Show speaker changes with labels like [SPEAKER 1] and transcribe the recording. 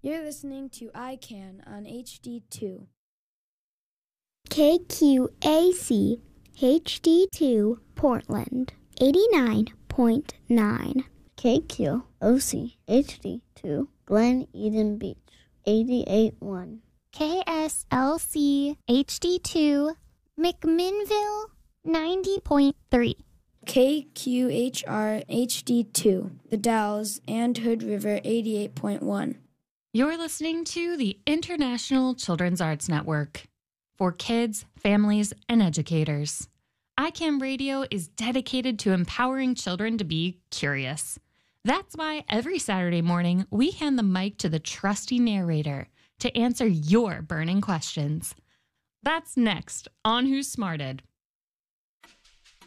[SPEAKER 1] You're listening to iCan on HD2.
[SPEAKER 2] KQAC HD2 Portland 89.9.
[SPEAKER 3] KQOC HD2 Glen Eden Beach 88.1.
[SPEAKER 4] KSLC HD2 McMinnville 90.3.
[SPEAKER 1] KQHR HD2, The Dalles and Hood River 88.1.
[SPEAKER 5] You're listening to the International Children's Arts Network for kids, families, and educators. iCam Radio is dedicated to empowering children to be curious. That's why every Saturday morning we hand the mic to the trusty narrator to answer your burning questions. That's next on Who Smarted.